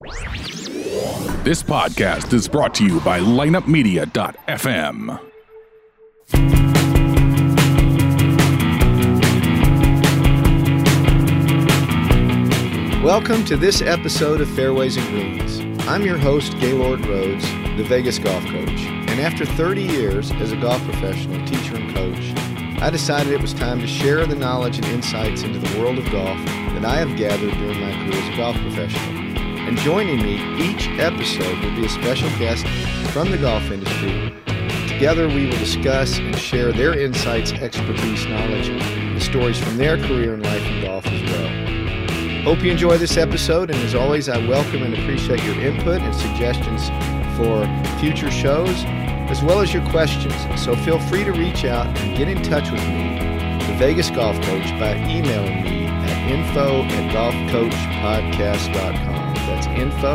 This podcast is brought to you by lineupmedia.fm. Welcome to this episode of Fairways and Greens. I'm your host, Gaylord Rhodes, the Vegas golf coach. And after 30 years as a golf professional, teacher, and coach, I decided it was time to share the knowledge and insights into the world of golf that I have gathered during my career as a golf professional. And joining me each episode will be a special guest from the golf industry. Together we will discuss and share their insights, expertise, knowledge, and stories from their career and life in golf as well. Hope you enjoy this episode, and as always, I welcome and appreciate your input and suggestions for future shows, as well as your questions. So feel free to reach out and get in touch with me, the Vegas Golf Coach, by emailing me at info@golfcoachpodcast.com. That's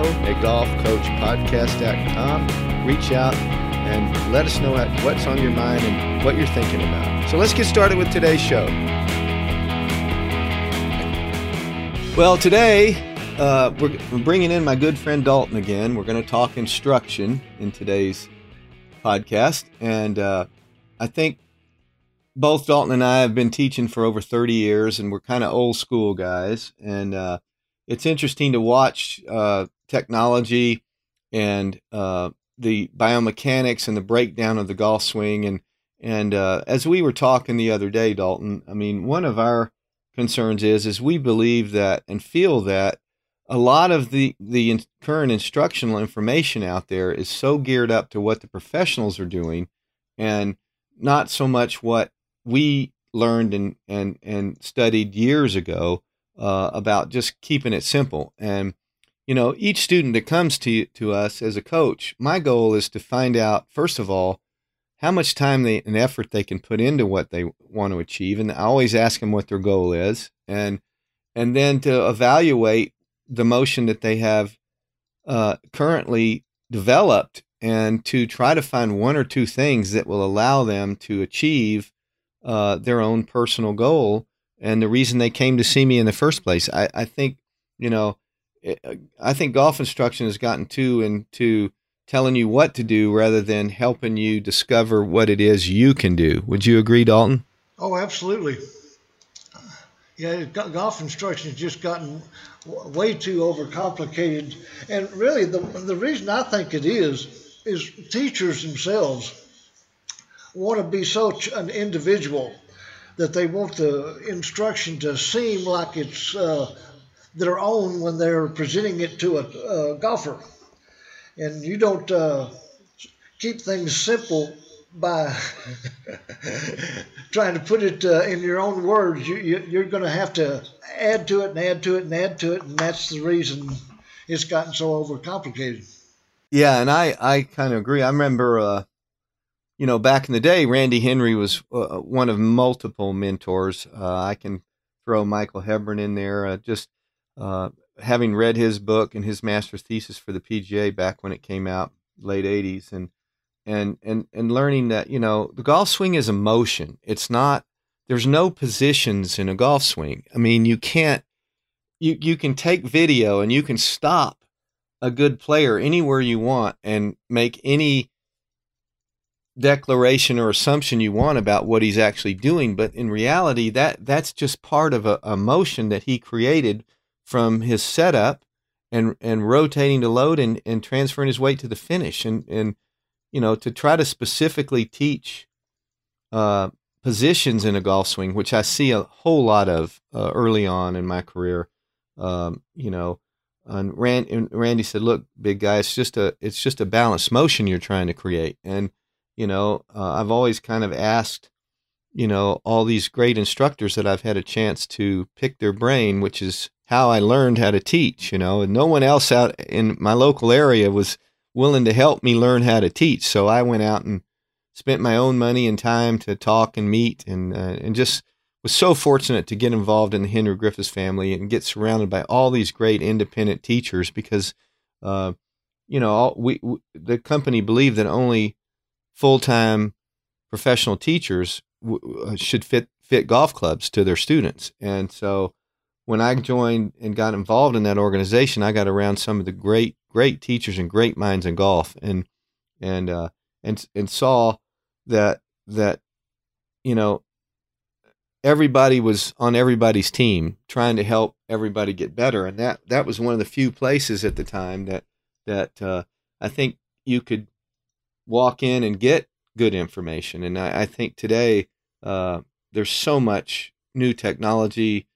info@golfcoachpodcast.com. Reach out and let us know what's on your mind and what you're thinking about. So let's get started with today's show. Well, today we're bringing in my good friend Dalton again. We're going to talk instruction in today's podcast. And I think both Dalton and I have been teaching for over 30 years, and we're kind of old school guys. And it's interesting to watch technology and the biomechanics and the breakdown of the golf swing. And as we were talking the other day, Dalton, I mean, one of our concerns is we believe that and feel that a lot of the current instructional information out there is so geared up to what the professionals are doing and not so much what we learned and studied years ago about just keeping it simple. And, you know, each student that comes to us as a coach, my goal is to find out, first of all, how much time and effort they can put into what they want to achieve. And I always ask them what their goal is. And then to evaluate the motion that they have currently developed and to try to find one or two things that will allow them to achieve their own personal goal and the reason they came to see me in the first place. I think, you know, I think golf instruction has gotten too into telling you what to do rather than helping you discover what it is you can do. Would you agree, Dalton? Oh, absolutely. Yeah, golf instruction has just gotten way too overcomplicated. And really, the reason I think it is teachers themselves want to be such an individual that they want the instruction to seem like it's their own when they're presenting it to a golfer. And you don't keep things simple by trying to put it in your own words. You're going to have to add to it and add to it and add to it, and that's the reason it's gotten so overcomplicated. Yeah, and I kind of agree. I remember, you know, back in the day, Randy Henry was one of multiple mentors. I can throw Michael Hebron in there, having read his book and his master's thesis for the PGA back when it came out, late 80s, and learning that, you know, the golf swing is a motion. It's not, there's no positions in a golf swing. I mean, you can take video and you can stop a good player anywhere you want and make any declaration or assumption you want about what he's actually doing. But in reality, that's just part of a motion that he created from his setup and rotating the load and transferring his weight to the finish. And you know, to try to specifically teach positions in a golf swing, which I see a whole lot of early on in my career, you know, and Randy said, look, big guy, it's just a balanced motion you're trying to create. And, you know, I've always kind of asked, you know, all these great instructors that I've had a chance to pick their brain, which is how I learned how to teach, you know, and no one else out in my local area was willing to help me learn how to teach. So I went out and spent my own money and time to talk and meet and just was so fortunate to get involved in the Henry Griffiths family and get surrounded by all these great independent teachers because, you know, the company believed that only full-time professional teachers should fit golf clubs to their students. And so when I joined and got involved in that organization, I got around some of the great teachers and great minds in golf, and saw that everybody was on everybody's team trying to help everybody get better, and that was one of the few places at the time that I think you could walk in and get good information. And I think today there's so much new technology.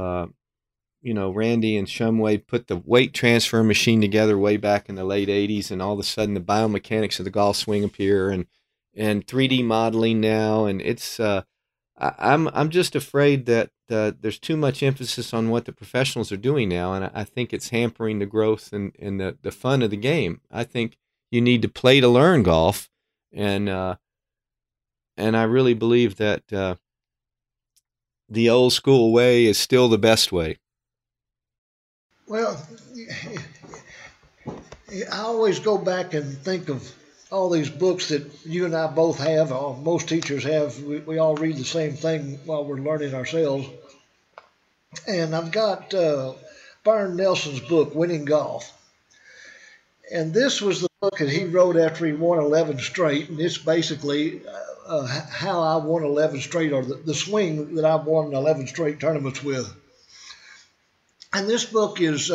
Randy and Shumway put the weight transfer machine together way back in the late 80s, and all of a sudden the biomechanics of the golf swing appear, and 3D modeling now, and it's I'm just afraid that there's too much emphasis on what the professionals are doing now, and I think it's hampering the growth and the fun of the game. I think you need to play to learn golf, and I really believe that the old school way is still the best way. Well, I always go back and think of all these books that you and I both have, or most teachers have. We all read the same thing while we're learning ourselves. And I've got Byron Nelson's book, Winning Golf. And this was the book that he wrote after he won 11 straight. And it's basically how I won 11 straight, or the swing that I've won 11 straight tournaments with. And this book is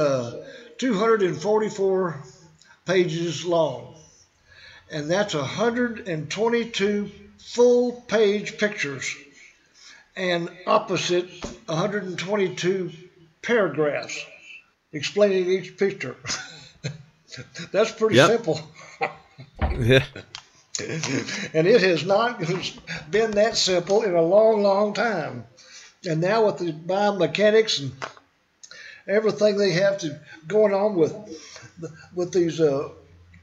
244 pages long. And that's 122 full-page pictures, and opposite 122 paragraphs explaining each picture. That's pretty simple. Yeah. And it has not been that simple in a long, long time. And now with the biomechanics and everything they have going on with these a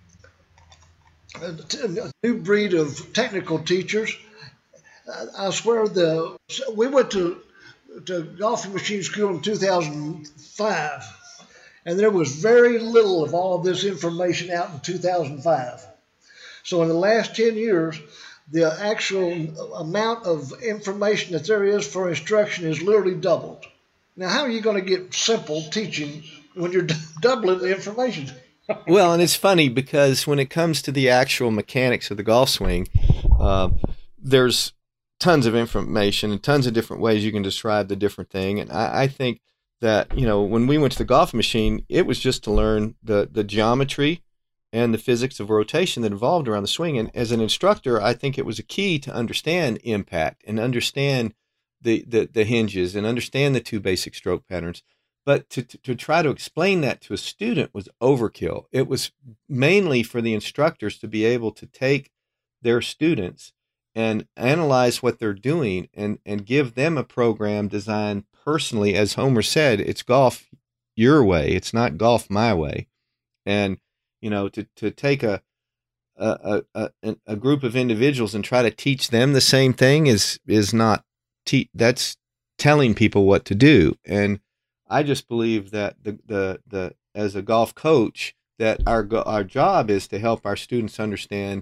new breed of technical teachers. I swear we went to golfing machine school in 2005, and there was very little of all of this information out in 2005. So in the last 10 years, the actual amount of information that there is for instruction is literally doubled. Now, how are you going to get simple teaching when you're doubling the information? Well, and it's funny because when it comes to the actual mechanics of the golf swing, there's tons of information and tons of different ways you can describe the different thing. And I think that, when we went to the golf machine, it was just to learn the geometry and the physics of rotation that evolved around the swing. And as an instructor, I think it was a key to understand impact and understand the hinges and understand the two basic stroke patterns. But to try to explain that to a student was overkill. It was mainly for the instructors to be able to take their students and analyze what they're doing and give them a program designed personally. As Homer said, it's golf your way. It's not golf my way. And, to take a group of individuals and try to teach them the same thing is not that's telling people what to do. And I just believe that the as a golf coach, that our job is to help our students understand,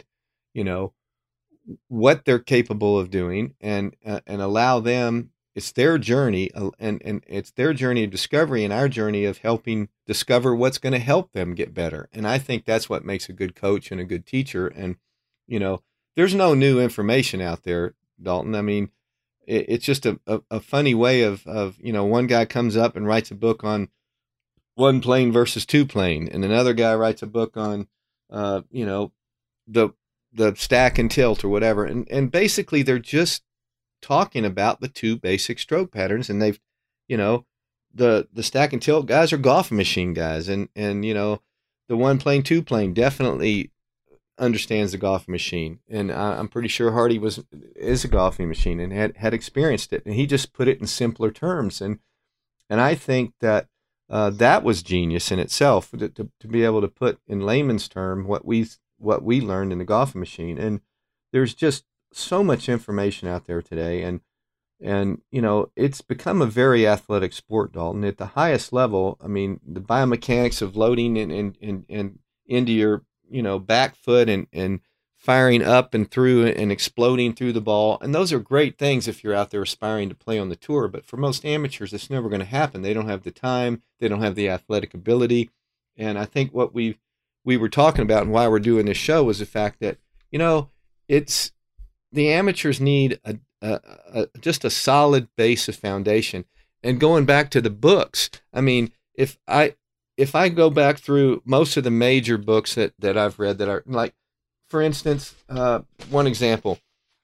what they're capable of doing, and allow them. It's their journey, and it's their journey of discovery, and our journey of helping discover what's going to help them get better. And I think that's what makes a good coach and a good teacher. And there's no new information out there, Dalton. I mean, it's just a funny way of one guy comes up and writes a book on one plane versus two plane, and another guy writes a book on the stack and tilt or whatever, and basically they're just talking about the two basic stroke patterns. And they've the stack and tilt guys are golf machine guys, and the one plane two plane definitely understands the golf machine, and I'm pretty sure Hardy is a golfing machine and had experienced it, and he just put it in simpler terms, and I think that that was genius in itself, to be able to put in layman's term what we learned in the golfing machine. And there's just so much information out there today, and it's become a very athletic sport, Dalton, at the highest level. I mean, the biomechanics of loading and into your back foot and firing up and through and exploding through the ball. And those are great things if you're out there aspiring to play on the tour. But for most amateurs, it's never going to happen. They don't have the time. They don't have the athletic ability. And I think what we were talking about and why we're doing this show was the fact that, it's the amateurs need just a solid base of foundation. And going back to the books, I mean, if I go back through most of the major books that I've read that are like, for instance, one example,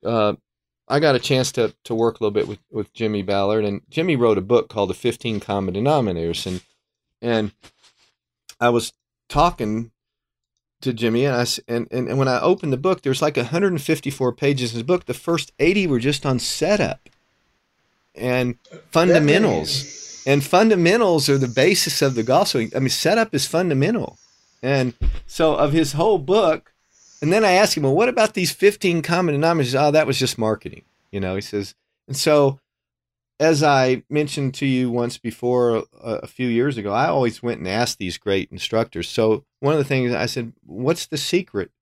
I got a chance to work a little bit with Jimmy Ballard, and Jimmy wrote a book called The 15 Common Denominators, and I was talking to Jimmy, and when I opened the book, there's like 154 pages in the book. The first 80 were just on setup and fundamentals. And fundamentals are the basis of the golf swing. I mean, setup is fundamental. And so of his whole book, and then I asked him, well, what about these 15 common denominators? Oh, that was just marketing. He says, and so as I mentioned to you once before, a few years ago, I always went and asked these great instructors. So one of the things I said, what's the secret?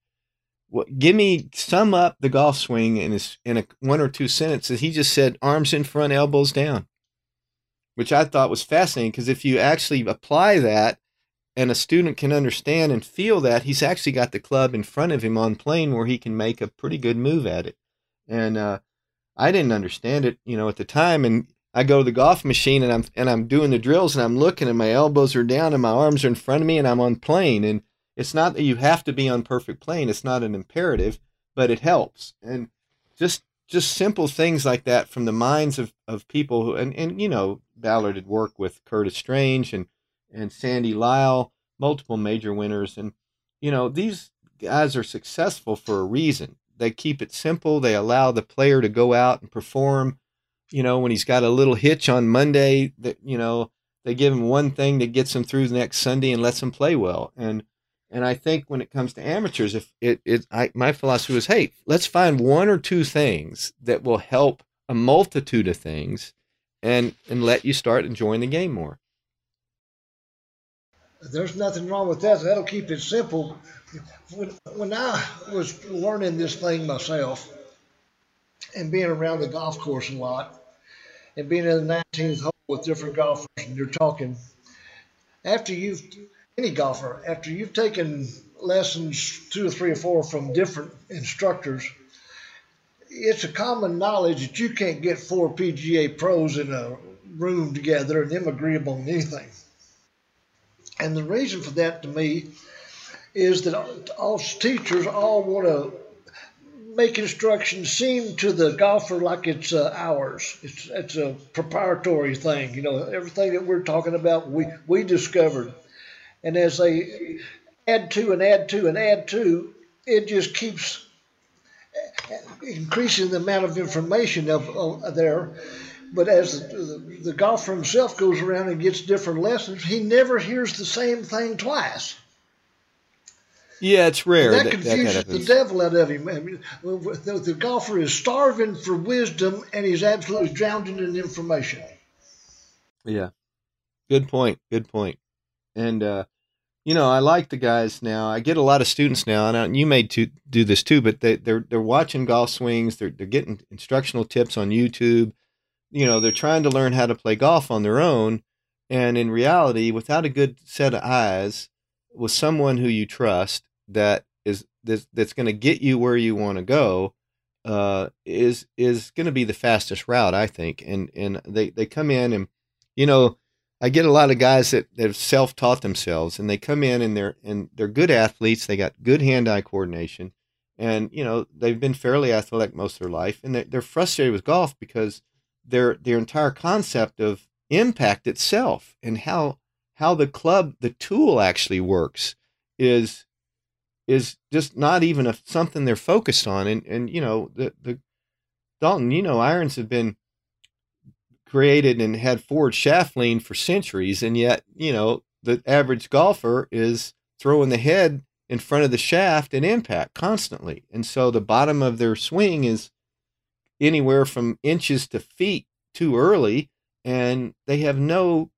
Sum up the golf swing in one or two sentences. He just said, arms in front, elbows down, which I thought was fascinating, because if you actually apply that and a student can understand and feel that, he's actually got the club in front of him on plane where he can make a pretty good move at it. And I didn't understand it, at the time. And I go to the golf machine and I'm doing the drills and I'm looking and my elbows are down and my arms are in front of me and I'm on plane. And it's not that you have to be on perfect plane. It's not an imperative, but it helps. And just simple things like that from the minds of people who, and Ballard had worked with Curtis Strange and Sandy Lyle, multiple major winners. And, these guys are successful for a reason. They keep it simple. They allow the player to go out and perform. When he's got a little hitch on Monday, that they give him one thing that gets him through the next Sunday and lets him play well. And I think when it comes to amateurs, my philosophy was, hey, let's find one or two things that will help a multitude of things, and let you start enjoying the game more. There's nothing wrong with that. That'll keep it simple. When I was learning this thing myself and being around the golf course a lot and being in the 19th hole with different golfers, and you're talking, after you've taken lessons 2 or 3 or 4 from different instructors, it's a common knowledge that you can't get 4 PGA pros in a room together and them agreeable on anything. And the reason for that, to me, is that all teachers all want to make instruction seem to the golfer like it's ours. It's a proprietary thing. Everything that we're talking about, we discovered. And as they add to and add to and add to, it just keeps increasing the amount of information there. But as the golfer himself goes around and gets different lessons, he never hears the same thing twice. Yeah, it's rare. And that confuses the devil out of him. I mean, the golfer is starving for wisdom, and he's absolutely drowned in information. Yeah, good point. And I like the guys now. I get a lot of students now, and you may do this too. But they're watching golf swings. They're getting instructional tips on YouTube. They're trying to learn how to play golf on their own, and in reality, without a good set of eyes, with someone who you trust that's going to get you where you want to go, is going to be the fastest route, I think. And they come in, and I get a lot of guys that have self-taught themselves, and they come in and they're good athletes. They got good hand-eye coordination, and they've been fairly athletic most of their life, and they're frustrated with golf because their entire concept of impact itself and how the tool actually works is just not even something they're focused on. And the Dalton, irons have been created and had forward shaft lean for centuries, and yet the average golfer is throwing the head in front of the shaft and impact constantly, and so the bottom of their swing is anywhere from inches to feet too early, and they have no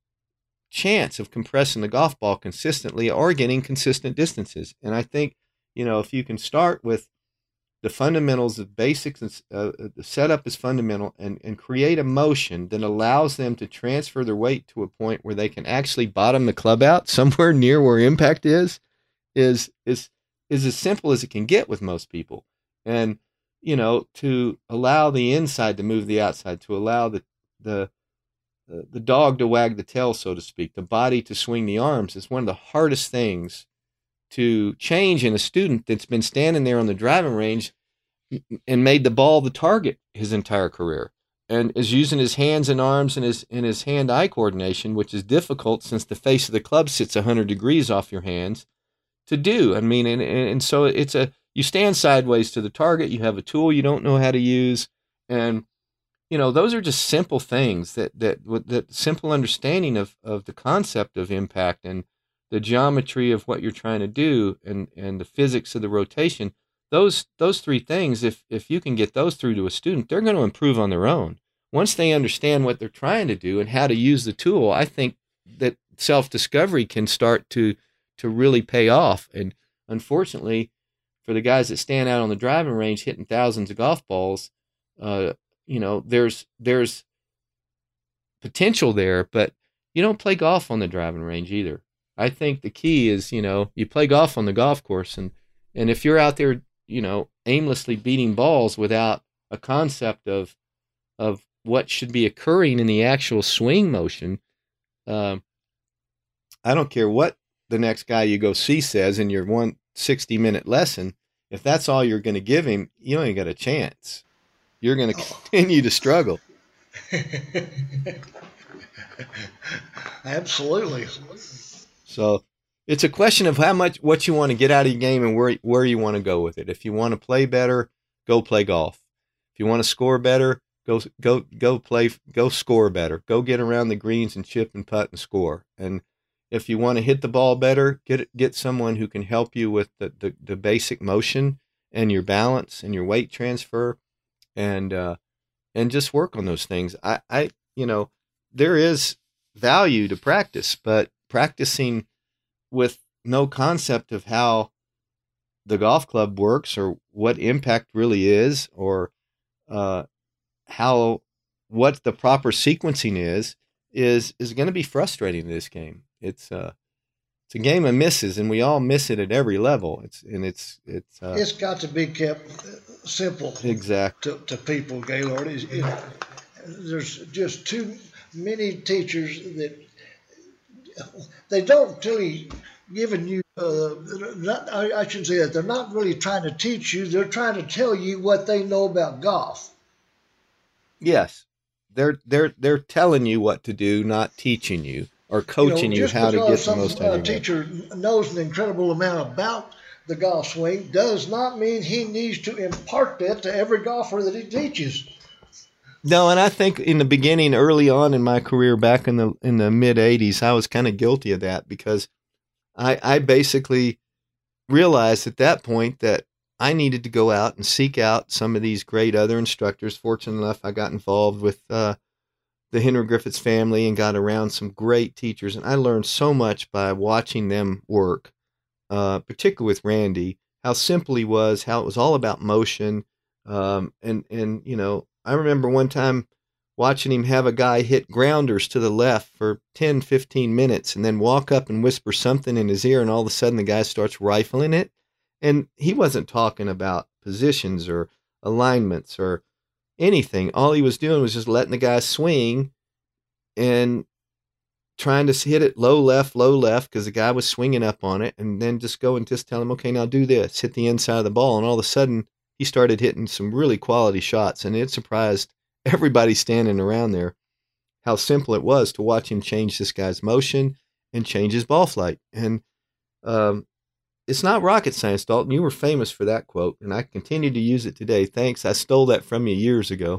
chance of compressing the golf ball consistently or getting consistent distances. And I think if you can start with the fundamentals, the basics, the setup is fundamental, and create a motion that allows them to transfer their weight to a point where they can actually bottom the club out somewhere near where impact is as simple as it can get with most people. And, to allow the inside to move the outside, to allow the dog to wag the tail, so to speak, the body to swing the arms is one of the hardest things to change in a student that's been standing there on the driving range and made the ball the target his entire career, and is using his hands and arms and his hand-eye coordination, which is difficult since the face of the club sits 100 degrees off your hands, to do. I mean, and so you stand sideways to the target, you have a tool you don't know how to use, and those are just simple things that simple understanding of the concept of impact and the geometry of what you're trying to do and the physics of the rotation. Those three things, if you can get those through to a student, they're going to improve on their own. Once they understand what they're trying to do and how to use the tool, I think that self-discovery can start to really pay off. And unfortunately, for the guys that stand out on the driving range hitting thousands of golf balls, there's potential there, but you don't play golf on the driving range either. I think the key is, you play golf on the golf course, and if you're out there, aimlessly beating balls without a concept of what should be occurring in the actual swing motion, I don't care what the next guy you go see says in your 160-minute lesson. If that's all you're going to give him, you ain't got a chance. You're going to continue to struggle. Absolutely. So it's a question of what you want to get out of your game and where you want to go with it. If you want to play better, go play golf. If you want to score better, go score better. Go get around the greens and chip and putt and score. And if you want to hit the ball better, get someone who can help you with the basic motion and your balance and your weight transfer, and just work on those things. There is value to practice, but practicing with no concept of how the golf club works or what impact really is, or what the proper sequencing is going to be frustrating in this game. It's a game of misses, and we all miss it at every level. It's got to be kept simple. Exactly. To people, Gaylord. There's just too many teachers that they don't really giving you. I shouldn't say that. They're not really trying to teach you. They're trying to tell you what they know about golf. Yes, they're telling you what to do, not teaching you or coaching you how to get the most out of it. Teacher knows an incredible amount about the golf swing does not mean he needs to impart that to every golfer that he teaches. No, and I think in the beginning, early on in my career, back in the mid '80s, I was kind of guilty of that, because I basically realized at that point that I needed to go out and seek out some of these great other instructors. Fortunate enough, I got involved with the Henry Griffiths family and got around some great teachers, and I learned so much by watching them work, particularly with Randy, how simple he was, how it was all about motion, and I remember one time watching him have a guy hit grounders to the left for 10, 15 minutes and then walk up and whisper something in his ear, and all of a sudden the guy starts rifling it. And he wasn't talking about positions or alignments or anything. All he was doing was just letting the guy swing and trying to hit it low left, because the guy was swinging up on it, and then just go and just tell him, okay, now do this, hit the inside of the ball. And all of a sudden he started hitting some really quality shots, and it surprised everybody standing around there how simple it was to watch him change this guy's motion and change his ball flight. And it's not rocket science, Dalton. You were famous for that quote, and I continue to use it today. Thanks. I stole that from you years ago.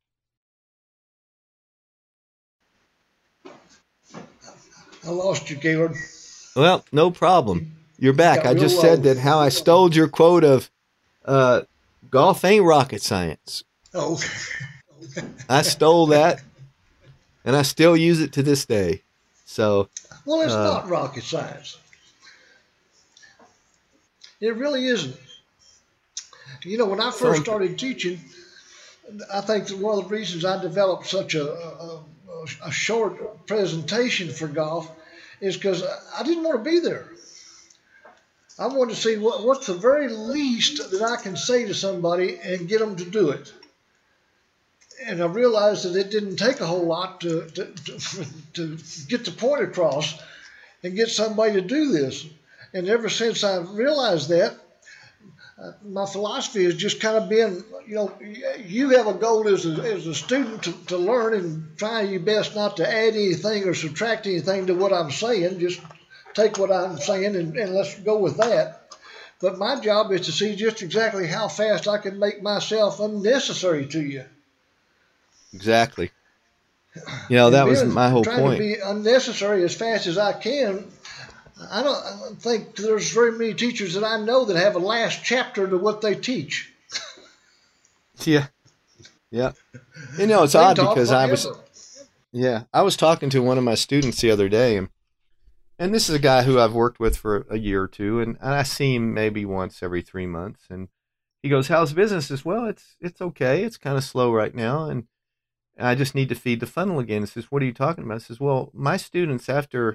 I lost you, Gaylord. Well, no problem. You're back. I just said that how I stole your quote of golf ain't rocket science. Oh. I stole that, and I still use it to this day. So, well, it's not rocket science. It really isn't. You know, when I first started teaching, I think that one of the reasons I developed such a short presentation for golf is because I didn't want to be there. I wanted to see what's the very least that I can say to somebody and get them to do it. And I realized that it didn't take a whole lot to get the point across and get somebody to do this. And ever since I realized that, my philosophy has just kind of been, you know, you have a goal as a student to learn and try your best not to add anything or subtract anything to what I'm saying. Just take what I'm saying and let's go with that. But my job is to see just exactly how fast I can make myself unnecessary to you. Exactly. You know, that was my whole point. Trying to be unnecessary as fast as I can. I don't think there's very many teachers that I know that have a last chapter to what they teach. Yeah. Yeah. You know, it's odd because I was talking to one of my students the other day, and this is a guy who I've worked with for a year or two, and I see him maybe once every 3 months, and he goes, "How's business?" I says, "Well, it's okay. It's kind of slow right now, and I just need to feed the funnel again." He says, "What are you talking about?" I says, "Well, my students after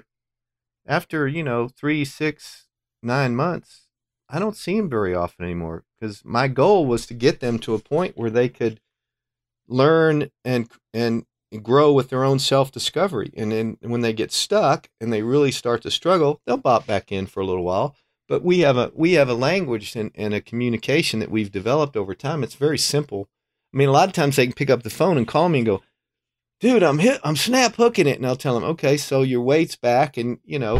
3, 6, 9 months, I don't see them very often anymore because my goal was to get them to a point where they could learn and grow with their own self-discovery. And then when they get stuck and they really start to struggle, they'll pop back in for a little while. But we have a language and a communication that we've developed over time. It's very simple. I mean, a lot of times they can pick up the phone and call me and go, "Dude, I'm snap hooking it." And I'll tell them, "Okay, so your weight's back and,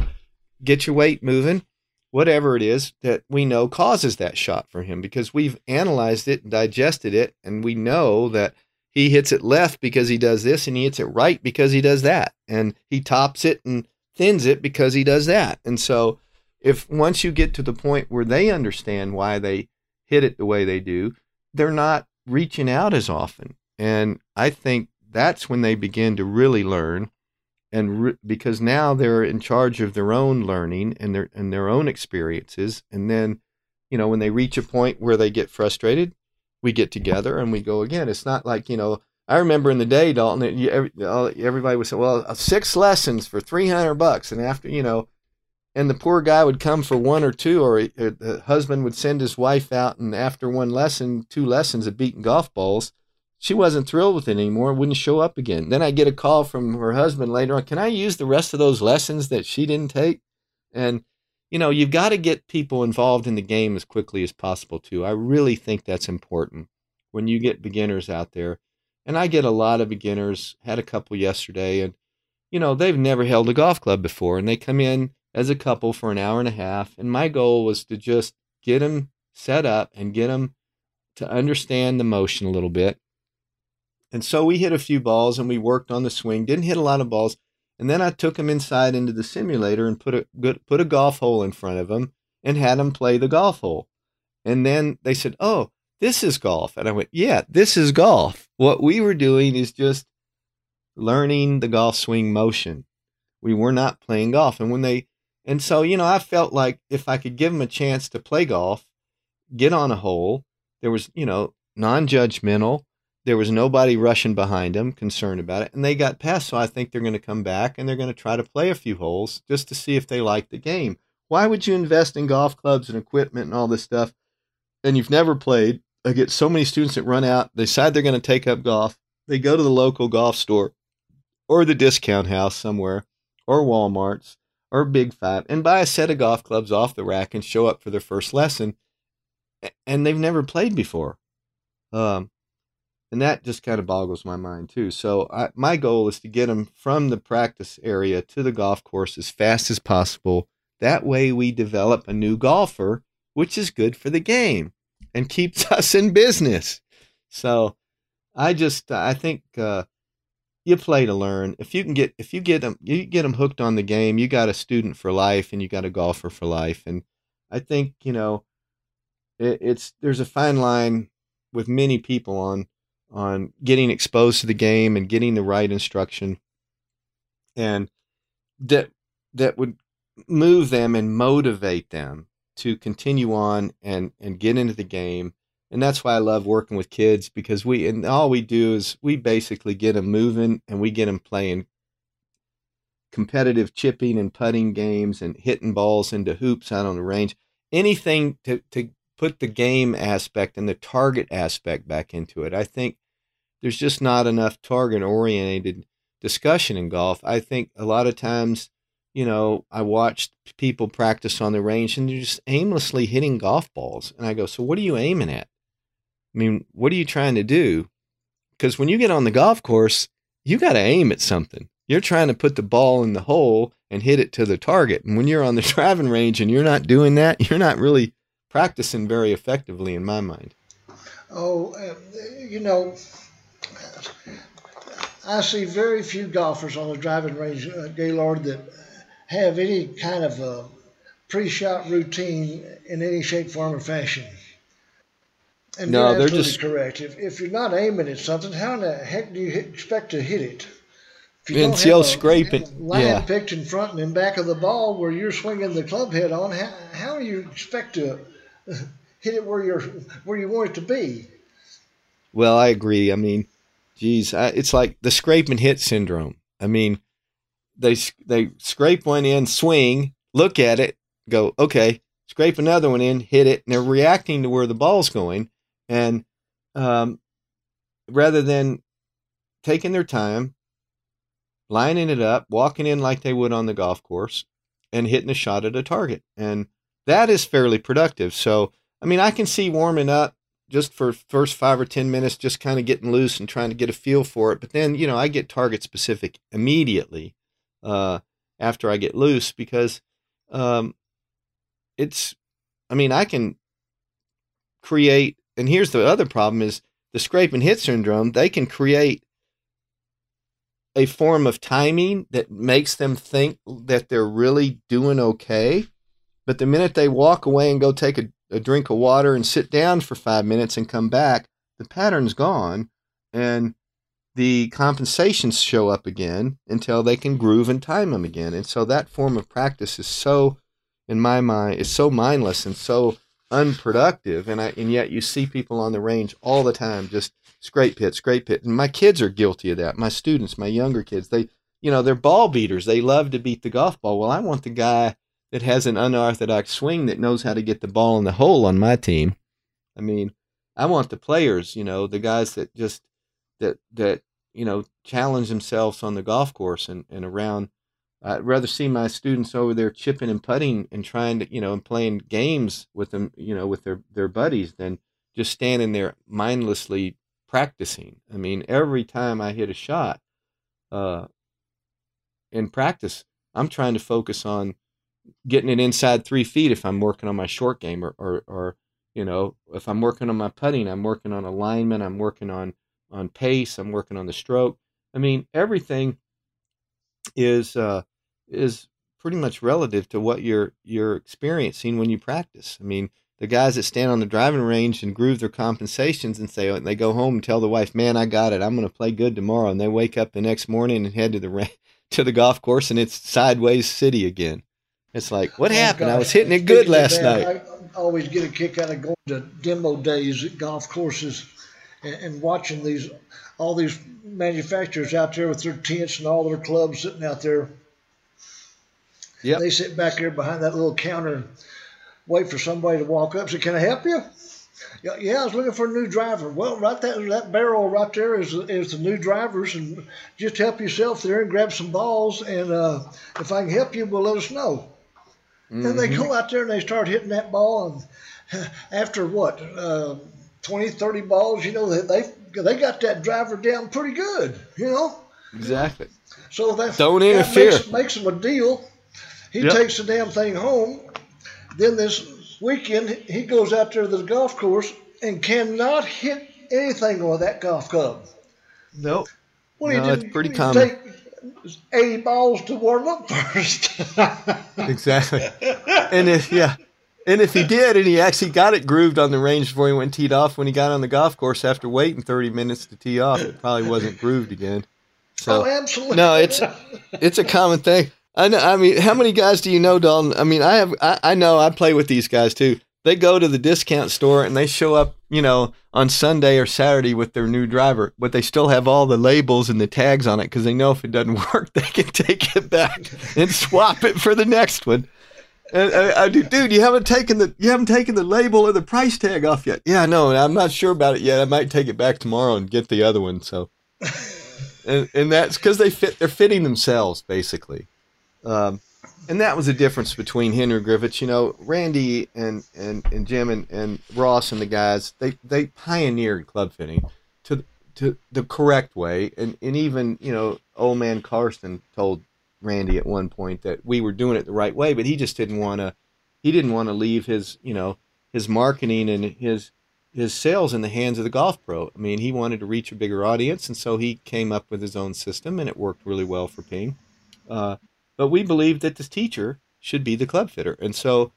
get your weight moving," whatever it is that we know causes that shot for him because we've analyzed it and digested it. And we know that he hits it left because he does this and he hits it right because he does that. And he tops it and thins it because he does that. And so if once you get to the point where they understand why they hit it the way they do, they're not reaching out as often. And I think that's when they begin to really learn, and because now they're in charge of their own learning and their own experiences. And then, when they reach a point where they get frustrated, we get together and we go again. It's not like, I remember in the day, Dalton, everybody would say, "Well, 6 lessons for $300," and after, and the poor guy would come for 1 or 2, or the husband would send his wife out, and after 1 lesson, 2 lessons of beating golf balls, she wasn't thrilled with it anymore, wouldn't show up again. Then I get a call from her husband later on, "Can I use the rest of those lessons that she didn't take?" And, you've got to get people involved in the game as quickly as possible too. I really think that's important when you get beginners out there. And I get a lot of beginners, had a couple yesterday, and, they've never held a golf club before, and they come in as a couple for an hour and a half. And my goal was to just get them set up and get them to understand the motion a little bit. And so we hit a few balls and we worked on the swing, didn't hit a lot of balls. And then I took them inside into the simulator and put a golf hole in front of them and had them play the golf hole. And then they said, "Oh, this is golf." And I went, "Yeah, this is golf. What we were doing is just learning the golf swing motion. We were not playing golf." And so, I felt like if I could give them a chance to play golf, get on a hole, there was, non-judgmental. There was nobody rushing behind them, concerned about it, and they got past. So I think they're going to come back and they're going to try to play a few holes just to see if they like the game. Why would you invest in golf clubs and equipment and all this stuff and you've never played? I get so many students that run out, they decide they're going to take up golf. They go to the local golf store or the discount house somewhere or Walmart's or Big Five and buy a set of golf clubs off the rack and show up for their first lesson, and they've never played before. And that just kind of boggles my mind too. So my goal is to get them from the practice area to the golf course as fast as possible. That way we develop a new golfer, which is good for the game and keeps us in business. So I think you play to learn. If you get them hooked on the game, you got a student for life and you got a golfer for life. And I think, there's a fine line with many people on getting exposed to the game and getting the right instruction, and that would move them and motivate them to continue on and get into the game. And that's why I love working with kids, because all we do is we basically get them moving and we get them playing competitive chipping and putting games and hitting balls into hoops out on the range. Anything to put the game aspect and the target aspect back into it. I think there's just not enough target-oriented discussion in golf. I think a lot of times, I watch people practice on the range and they're just aimlessly hitting golf balls. And I go, so what are you aiming at? I mean, what are you trying to do? Because when you get on the golf course, you got to aim at something. You're trying to put the ball in the hole and hit it to the target. And when you're on the driving range and you're not doing that, you're not really practicing very effectively in my mind. Oh, I see very few golfers on the driving range, Gaylord, that have any kind of a pre-shot routine in any shape, form, or fashion. And no, you're they're absolutely just correct. If you're not aiming at something, how in the heck do you expect to hit it? If you and don't see, have scraping. a line picked in front and in back of the ball where you're swinging the club head on, how do you expect to hit it where you want it to be? Well, I agree. I mean, geez, it's like the scrape and hit syndrome. I mean, they scrape one in, swing, look at it, go, okay, scrape another one in, hit it, and they're reacting to where the ball's going. And rather than taking their time, lining it up, walking in like they would on the golf course, and hitting a shot at a target. And that is fairly productive. So, I mean, I can see warming up just for first 5 or 10 minutes, just kind of getting loose and trying to get a feel for it. But then, I get target specific immediately after I get loose, because I can create, and here's the other problem is the scrape and hit syndrome. They can create a form of timing that makes them think that they're really doing okay. But the minute they walk away and go take a drink of water and sit down for 5 minutes and come back, the pattern's gone and the compensations show up again until they can groove and time them again. And so that form of practice is so, in my mind, is so mindless and so unproductive. And yet you see people on the range all the time just scrape hit. And my kids are guilty of that. My students, my younger kids, they're ball beaters. They love to beat the golf ball. Well, I want the guy that has an unorthodox swing that knows how to get the ball in the hole on my team. I mean, I want the players, the guys that just, that challenge themselves on the golf course and around. I'd rather see my students over there chipping and putting and trying to, and playing games with them, with their buddies, than just standing there mindlessly practicing. I mean, every time I hit a shot in practice, I'm trying to focus on getting it inside 3 feet if I'm working on my short game, or if I'm working on my putting, I'm working on alignment, I'm working on pace, I'm working on the stroke. I mean, everything is pretty much relative to what you're experiencing when you practice. I mean, the guys that stand on the driving range and groove their compensations and they go home and tell the wife, man, I got it, I'm going to play good tomorrow. And they wake up the next morning and head to the golf course and it's sideways city again. It's like, what happened? I was hitting it good last night. I always get a kick out of going to demo days at golf courses and watching all these manufacturers out there with their tents and all their clubs sitting out there. Yep. They sit back there behind that little counter and wait for somebody to walk up. Say, can I help you? Yeah, I was looking for a new driver. Well, right that barrel right there is the new drivers, and just help yourself there and grab some balls, and if I can help you, well, let us know. Mm-hmm. And they go out there and they start hitting that ball, and after 20, 30 balls, they got that driver down pretty good, Exactly. So that don't interfere. Makes them a deal. He takes the damn thing home. Then this weekend, he goes out there to the golf course and cannot hit anything with that golf club. Nope. Well, no, it's pretty common. Take 80 balls to warm up first. Exactly. And if he did, and he actually got it grooved on the range before he went teed off, when he got on the golf course after waiting 30 minutes to tee off, it probably wasn't grooved again. So, absolutely. No, it's a common thing. I know. I mean, how many guys do you know, Dalton? I mean, I know. I play with these guys too. They go to the discount store and they show up, on Sunday or Saturday with their new driver, but they still have all the labels and the tags on it because they know if it doesn't work, they can take it back and swap it for the next one. And I do, dude. You haven't taken the label or the price tag off yet. Yeah, no, I'm not sure about it yet. I might take it back tomorrow and get the other one. So, and that's because they're fitting themselves basically. And that was the difference between Henry Griffiths. Randy and Jim and Ross and the guys, they pioneered club fitting to the correct way. And even, old man Carson told Randy at one point that we were doing it the right way, but he just didn't want to leave his, his marketing and his sales in the hands of the golf pro. I mean, he wanted to reach a bigger audience. And so he came up with his own system and it worked really well for Ping. But we believe that the teacher should be the club fitter. And so,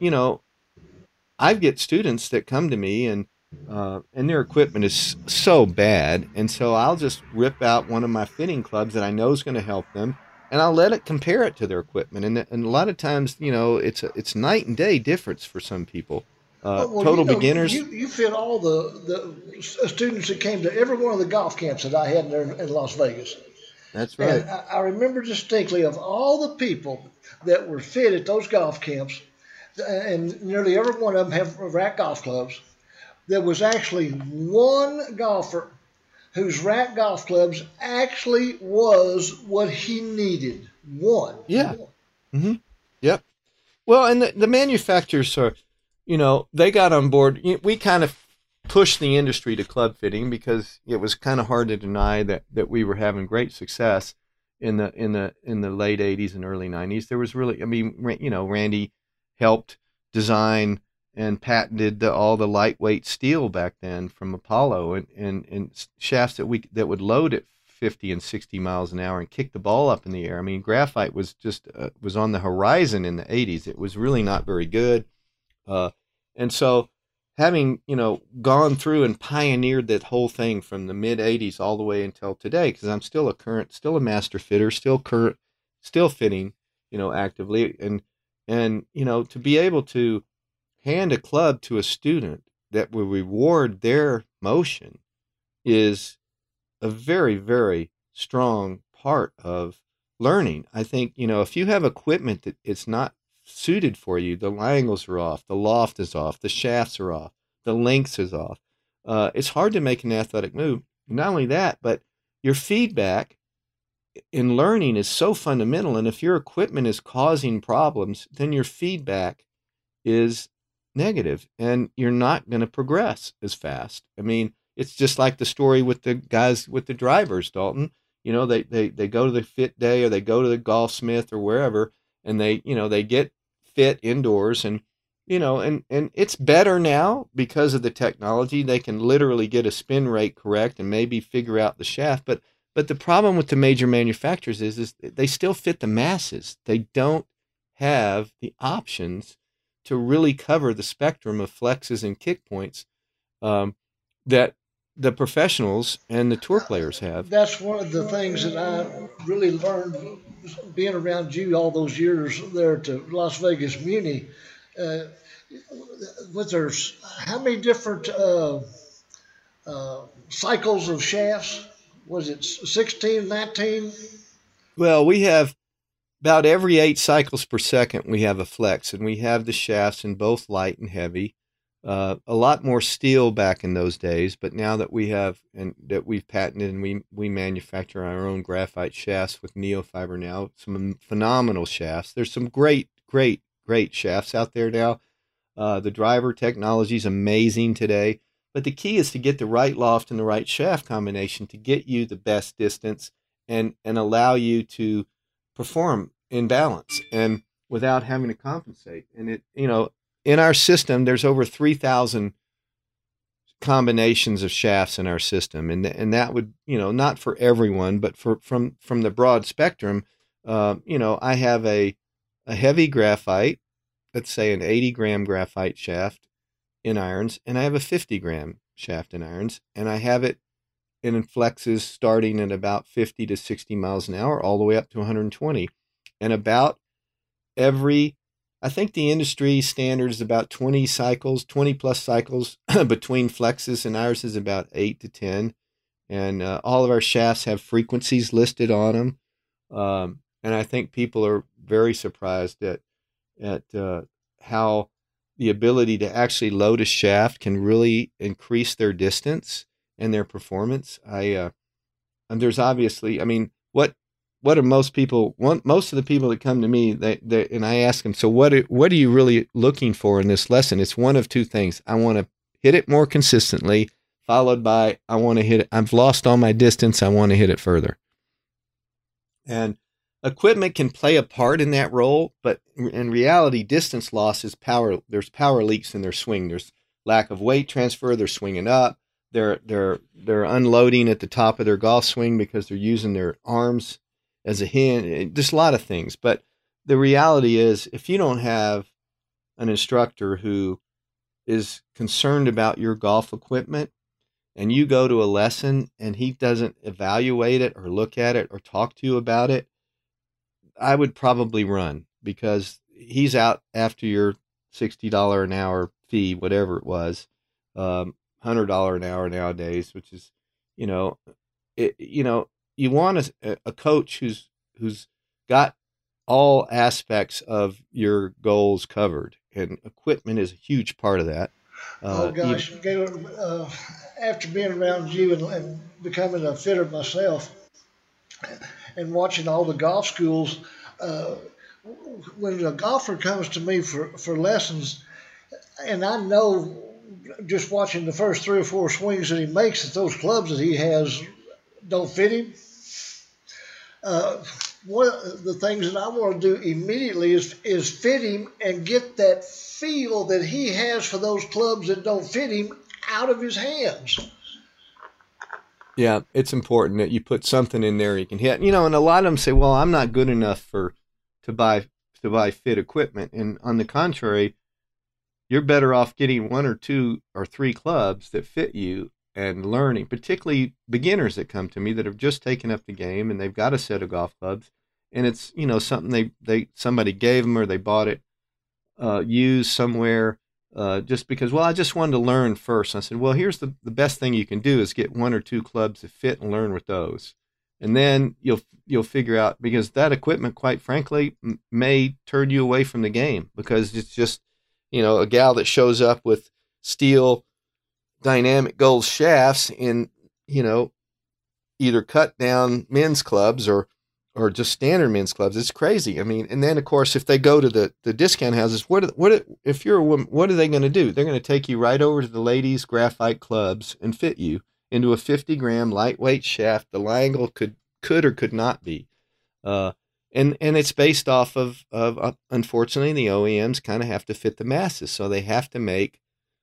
I get students that come to me and their equipment is so bad. And so I'll just rip out one of my fitting clubs that I know is going to help them. And I'll let it compare it to their equipment. And a lot of times, it's night and day difference for some people. Total beginners. You fit all the students that came to every one of the golf camps that I had there in Las Vegas. That's right. And I remember distinctly of all the people that were fit at those golf camps, and nearly every one of them have rack golf clubs. There was actually one golfer whose rack golf clubs actually was what he needed. One. Yeah. Mm-hmm. Yep. Well, and the manufacturers are, they got on board. We kind of pushed the industry to club fitting because it was kind of hard to deny that we were having great success in the late 80s and early 90s. There was really, Randy helped design and patented all the lightweight steel back then from Apollo and shafts that would load at 50 and 60 miles an hour and kick the ball up in the air. I mean, graphite was just was on the horizon in the 80s. It was really not very good. And so having, gone through and pioneered that whole thing from the mid 80s all the way until today, because I'm still a master fitter, still fitting, actively. And, to be able to hand a club to a student that will reward their motion is a very, very strong part of learning. I think, if you have equipment that it's not suited for you, the angles are off, the loft is off, the shafts are off, the length is off. It's hard to make an athletic move. Not only that, but your feedback in learning is so fundamental. And if your equipment is causing problems, then your feedback is negative and you're not going to progress as fast. I mean, it's just like the story with the guys with the drivers, Dalton. They go to the fit day or they go to the Golfsmith or wherever, and they get fit indoors and it's better now because of the technology. They can literally get a spin rate correct and maybe figure out the shaft. But the problem with the major manufacturers is they still fit the masses. They don't have the options to really cover the spectrum of flexes and kick points that the professionals and the tour players have. That's one of the things that I really learned being around you all those years there to Las Vegas Muni. There's how many different cycles of shafts? Was it 16, 19? Well, we have about every 8 cycles per second, we have a flex, and we have the shafts in both light and heavy. A lot more steel back in those days, but now that we have and that we've patented and we manufacture our own graphite shafts with Neofiber now, some phenomenal shafts. There's some great shafts out there now. The driver technology is amazing today, but the key is to get the right loft and the right shaft combination to get you the best distance and allow you to perform in balance and without having to compensate. And in our system, there's over 3,000 combinations of shafts in our system, and that would, not for everyone, but from the broad spectrum. I have a heavy graphite, let's say an 80-gram graphite shaft in irons, and I have a 50-gram shaft in irons, and I have it in flexes starting at about 50 to 60 miles an hour all the way up to 120. And about I think the industry standard is about 20 cycles, 20 plus cycles between flexes, and ours is about 8 to 10. And all of our shafts have frequencies listed on them. And I think people are very surprised at how the ability to actually load a shaft can really increase their distance and their performance. And there's obviously, I mean, what are most people? Most of the people that come to me, they and I ask them, so what are you really looking for in this lesson? It's one of two things. I want to hit it more consistently, followed by I want to hit it. I've lost all my distance. I want to hit it further. And equipment can play a part in that role, but in reality, distance loss is power. There's power leaks in their swing. There's lack of weight transfer. They're swinging up. They're unloading at the top of their golf swing because they're using their arms as a hand. Just a lot of things. But the reality is, if you don't have an instructor who is concerned about your golf equipment, and you go to a lesson and he doesn't evaluate it or look at it or talk to you about it, I would probably run, because he's out after your $60 an hour fee, whatever it was, $100 an hour nowadays, which is, you want a coach who's got all aspects of your goals covered, and equipment is a huge part of that. Oh gosh, after being around you and becoming a fitter myself, and watching all the golf schools, when a golfer comes to me for lessons, and I know just watching the first 3 or 4 swings that he makes that those clubs that he has don't fit him. One of the things that I want to do immediately is fit him and get that feel that he has for those clubs that don't fit him out of his hands. Yeah, it's important that you put something in there you can hit. And a lot of them say, well, I'm not good enough to buy fit equipment. And on the contrary, you're better off getting 1 or 2 or 3 clubs that fit you and learning, particularly beginners that come to me that have just taken up the game and they've got a set of golf clubs, and it's, something somebody gave them or they bought it used somewhere. Just because, well, I just wanted to learn first. And I said, well, here's the best thing you can do is get 1 or 2 clubs that fit and learn with those. And then you'll figure out, because that equipment, quite frankly, may turn you away from the game, because it's just, a gal that shows up with steel dynamic gold shafts in, either cut down men's clubs or just standard men's clubs. It's crazy. I mean, and then of course, if they go to the discount houses, if you're a woman, what are they going to do? They're going to take you right over to the ladies' graphite clubs and fit you into a 50-gram lightweight shaft. The Langle could or could not be. And it's based off of unfortunately, the OEMs kind of have to fit the masses. So they have to make,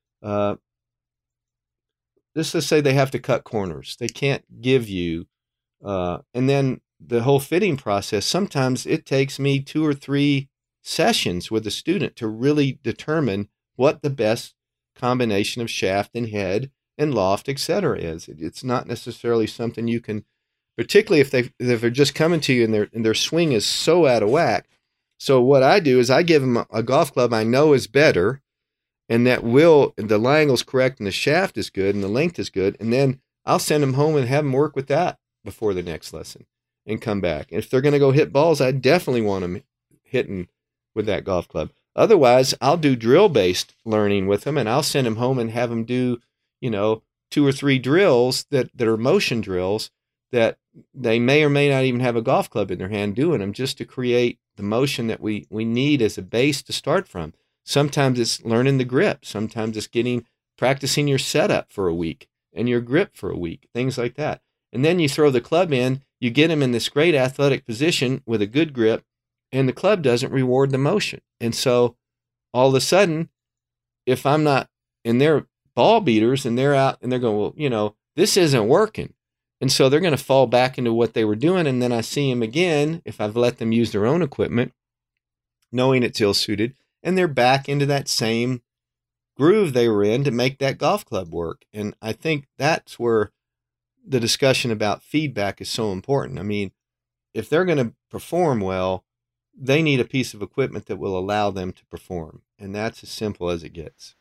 let's say they have to cut corners. They can't give you, and then the whole fitting process, sometimes it takes me 2 or 3 sessions with a student to really determine what the best combination of shaft and head and loft, etc. is. It's not necessarily something you can, particularly if they're just coming to you and their swing is so out of whack. So what I do is I give them a golf club I know is better, and the Langle's correct and the shaft is good and the length is good, and then I'll send them home and have them work with that before the next lesson and come back. And if they're going to go hit balls, I definitely want them hitting with that golf club. Otherwise, I'll do drill-based learning with them, and I'll send them home and have them do, 2 or 3 drills that are motion drills that they may or may not even have a golf club in their hand doing them, just to create the motion that we need as a base to start from. Sometimes it's learning the grip. Sometimes it's practicing your setup for a week and your grip for a week, things like that. And then you throw the club in, you get them in this great athletic position with a good grip, and the club doesn't reward the motion. And so all of a sudden, if I'm not in their ball beaters and they're out and they're going, well, this isn't working. And so they're going to fall back into what they were doing. And then I see them again, if I've let them use their own equipment, knowing it's ill-suited, and they're back into that same groove they were in to make that golf club work. And I think that's where the discussion about feedback is so important. I mean, if they're going to perform well, they need a piece of equipment that will allow them to perform. And that's as simple as it gets.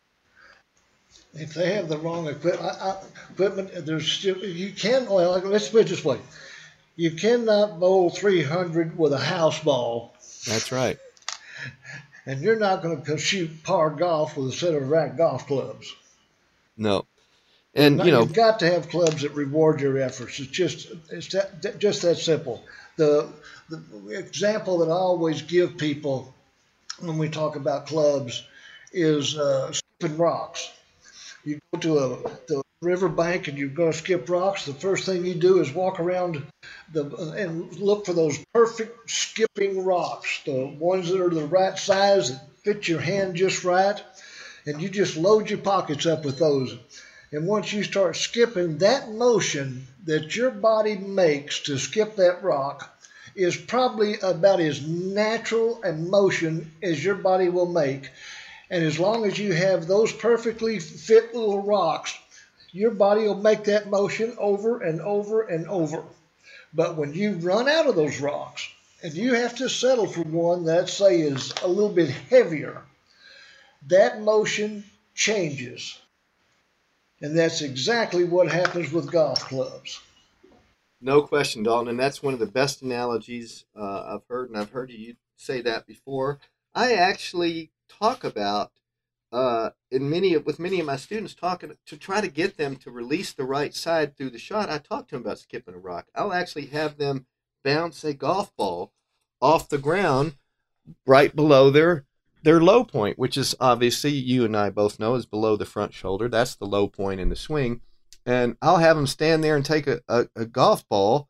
If they have the wrong equipment, there's still, you can, well, let's put it this way. You cannot bowl 300 with a house ball. That's right. And you're not going to shoot par golf with a set of rack golf clubs. No. And, you've got to have clubs that reward your efforts. Just that simple. The example that I always give people when we talk about clubs is skipping rocks. You go to the riverbank and you're going to skip rocks. The first thing you do is walk around and look for those perfect skipping rocks, the ones that are the right size that fit your hand just right, and you just load your pockets up with those. And once you start skipping, that motion that your body makes to skip that rock is probably about as natural a motion as your body will make. And as long as you have those perfectly fit little rocks, your body will make that motion over and over and over. But when you run out of those rocks and you have to settle for one that, say, is a little bit heavier, that motion changes. And that's exactly what happens with golf clubs. No question, Dalton. And that's one of the best analogies I've heard, and I've heard you say that before. I actually talk about with many of my students, talking to try to get them to release the right side through the shot. I talk to them about skipping a rock. I'll actually have them bounce a golf ball off the ground right below their low point, which is obviously, you and I both know, is below the front shoulder. That's the low point in the swing. And I'll have them stand there and take a golf ball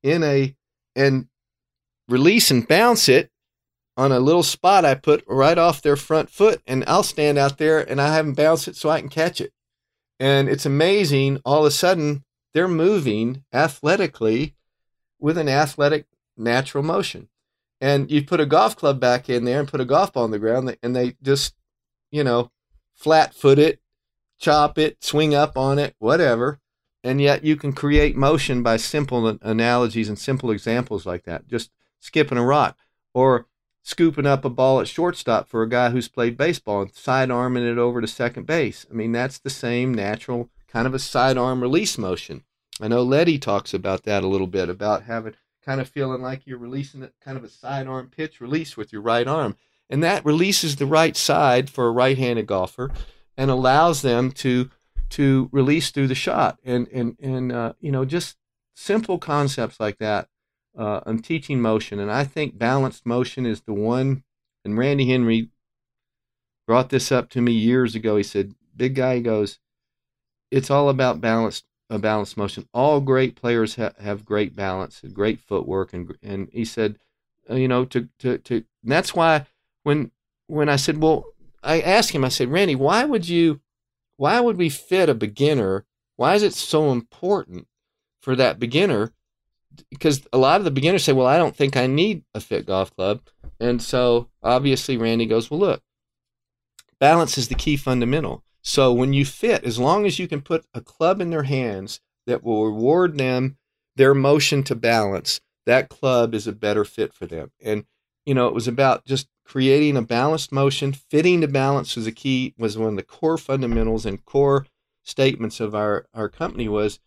and release and bounce it on a little spot I put right off their front foot, and I'll stand out there and I have them bounce it so I can catch it. And it's amazing. All of a sudden, they're moving athletically with an athletic natural motion. And you put a golf club back in there and put a golf ball on the ground, and they just, flat foot it, chop it, swing up on it, whatever. And yet you can create motion by simple analogies and simple examples like that. Just skipping a rock or scooping up a ball at shortstop for a guy who's played baseball and sidearming it over to second base. I mean, that's the same natural kind of a sidearm release motion. I know Letty talks about that a little bit, about having kind of feeling like you're releasing it, kind of a sidearm pitch release with your right arm. And that releases the right side for a right-handed golfer and allows them to release through the shot. And just simple concepts like that. I'm teaching motion, and I think balanced motion is the one. And Randy Henry brought this up to me years ago. He said, big guy, he goes, it's all about balanced motion. All great players have great balance, great footwork. And he said, and that's why when I said, well, I asked him, I said, Randy, why would we fit a beginner? Why is it so important for that beginner? Because a lot of the beginners say, well, I don't think I need a fit golf club. And so obviously Randy goes, well, look, balance is the key fundamental. So when you fit, as long as you can put a club in their hands that will reward them their motion to balance, that club is a better fit for them. And, it was about just creating a balanced motion. Fitting to balance was one of the core fundamentals and core statements of our company was,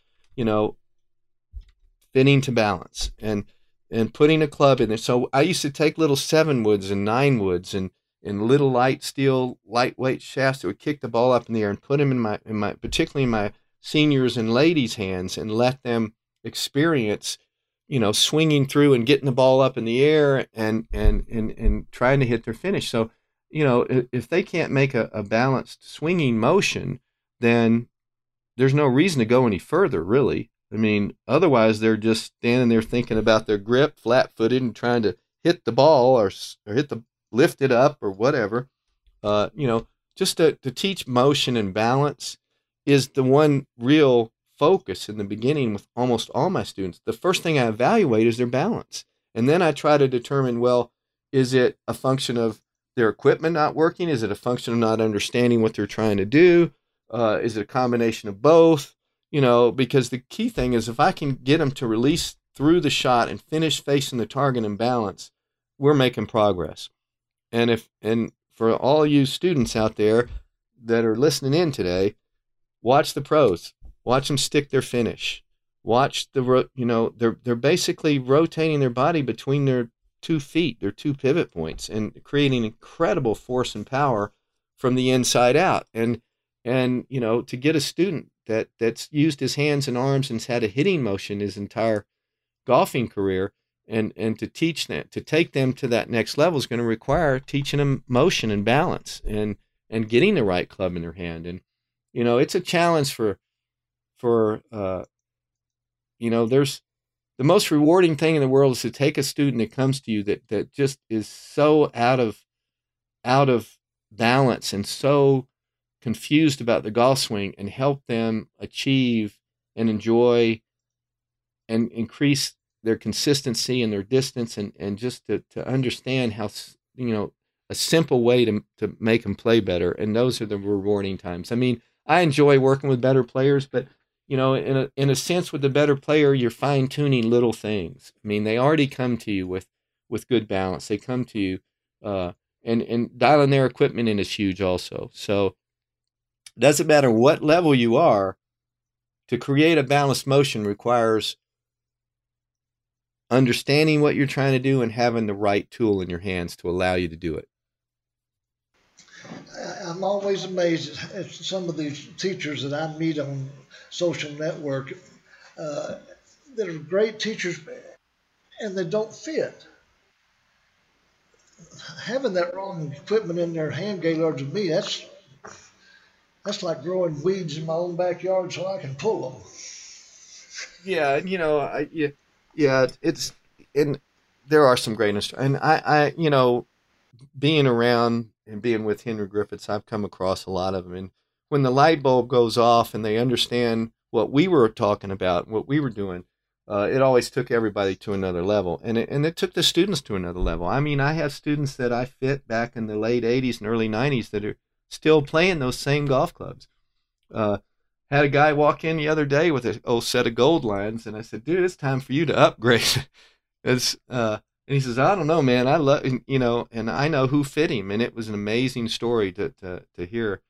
fitting to balance and putting a club in there. So I used to take little 7 woods and 9 woods and little light steel, lightweight shafts that would kick the ball up in the air and put them in my particularly in my seniors and ladies' hands and let them experience, swinging through and getting the ball up in the air and trying to hit their finish. So, if they can't make a balanced swinging motion, then there's no reason to go any further, really. I mean, otherwise they're just standing there thinking about their grip, flat-footed, and trying to hit the ball or lift it up or whatever. Just to teach motion and balance is the one real focus in the beginning with almost all my students. The first thing I evaluate is their balance. And then I try to determine, well, is it a function of their equipment not working? Is it a function of not understanding what they're trying to do? Is it a combination of both? Because the key thing is if I can get them to release through the shot and finish facing the target in balance, we're making progress. And for all you students out there that are listening in today, watch the pros. Watch them stick their finish. Watch they're basically rotating their body between their 2 feet, their 2 pivot points, and creating incredible force and power from the inside out. And to get a student that's used his hands and arms and's had a hitting motion his entire golfing career, and to teach them, to take them to that next level, is going to require teaching them motion and balance and getting the right club in their hand. And it's a challenge for there's the most rewarding thing in the world is to take a student that comes to you that just is so out of balance and so confused about the golf swing, and help them achieve and enjoy and increase their consistency and their distance, and just to understand how, a simple way to make them play better. And those are the rewarding times. I mean, I enjoy working with better players, but in a sense, with the better player, you're fine tuning little things. I mean, they already come to you with good balance. They come to you, and dialing their equipment in is huge also. So it doesn't matter what level you are, to create a balanced motion requires understanding what you're trying to do and having the right tool in your hands to allow you to do it. I'm always amazed at some of these teachers that I meet on social network that are great teachers, and they don't fit. Having that wrong equipment in their hand, Gaylord, to me, that's like growing weeds in my own backyard so I can pull them. Yeah, it's, and there are some great instructors, and I being around and being with Henry Griffiths, I've come across a lot of them. And when the light bulb goes off and they understand what we were talking about, what we were doing, it always took everybody to another level, and it took the students to another level. I mean, I have students that I fit back in the late '80s and early '90s that are still playing those same golf clubs. Had a guy walk in the other day with an old set of gold lines, and I said, "Dude, it's time for you to upgrade." And he says, "I don't know, man. I love, and I know who fit him." And it was an amazing story to hear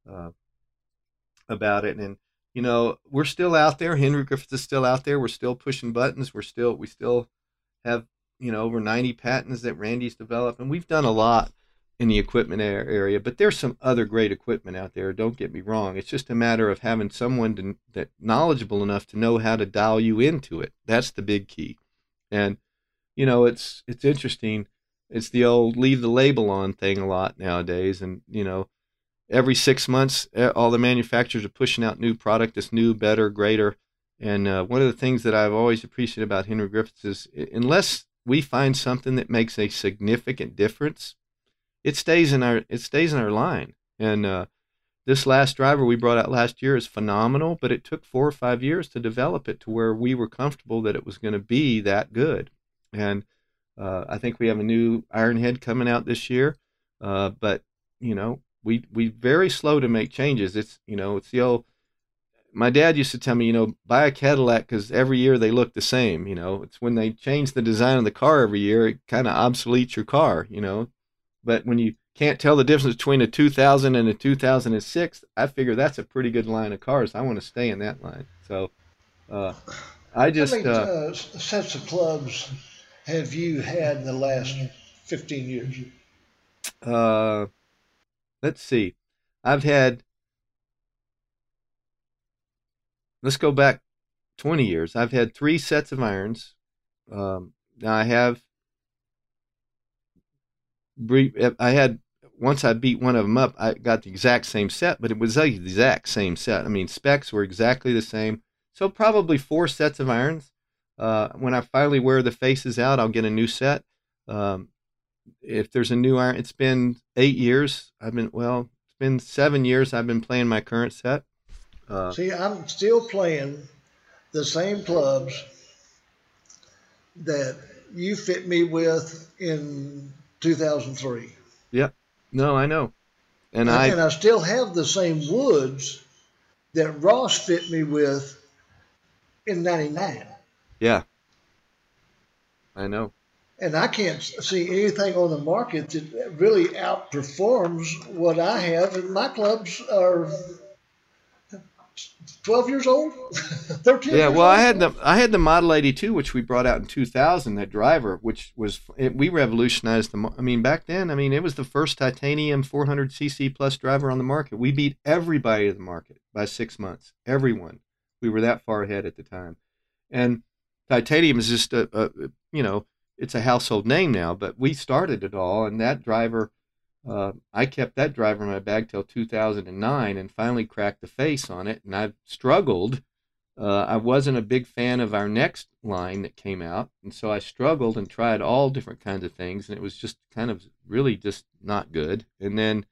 about it. And we're still out there. Henry Griffiths is still out there. We're still pushing buttons. We still have over 90 patents that Randy's developed, and we've done a lot in the equipment area. But there's some other great equipment out there. Don't get me wrong. It's just a matter of having someone that knowledgeable enough to know how to dial you into it. That's the big key. And it's interesting. It's the old leave the label on thing a lot nowadays. And, every 6 months, all the manufacturers are pushing out new product that's new, better, greater. And one of the things that I've always appreciated about Henry Griffiths is, unless we find something that makes a significant difference, it stays in our line. And this last driver we brought out last year is phenomenal, but it took 4 or 5 years to develop it to where we were comfortable that it was going to be that good. And I think we have a new iron head coming out this year, but we very slow to make changes. It's it's the old. My dad used to tell me, buy a Cadillac because every year they look the same. It's when they change the design of the car every year, it kind of obsoletes your car. But when you can't tell the difference between a 2000 and a 2006, I figure that's a pretty good line of cars. I want to stay in that line. So I just how many sets of clubs have you had in the last 15 years? Let's see. Let's go back 20 years. I've had 3 sets of irons. Now I had, once I beat one of them up, I got the exact same set, but it was the exact same set. I mean, specs were exactly the same. So probably 4 sets of irons. When I finally wear the faces out, I'll get a new set. If there's a new iron, it's been 8 years. It's been 7 years I've been playing my current set. See, I'm still playing the same clubs that you fit me with in 2003. Yeah, no, I know. And I still have the same woods that Ross fit me with in '99. Yeah, I know. and I can't see anything on the market that really outperforms what I have. And my clubs are 12 years old, 13 Yeah, years well, old. I had the Model 82, which we brought out in 2000. That driver, we revolutionized I mean, back then, I mean, it was the first titanium 400cc plus driver on the market. We beat everybody in the market by 6 months. Everyone. We were that far ahead at the time, and titanium is just it's a household name now. But we started it all, and that driver. I kept that driver in my bag till 2009 and finally cracked the face on it. And I've struggled. I wasn't a big fan of our next line that came out. And so I struggled and tried all different kinds of things. And it was just kind of really just not good. And then,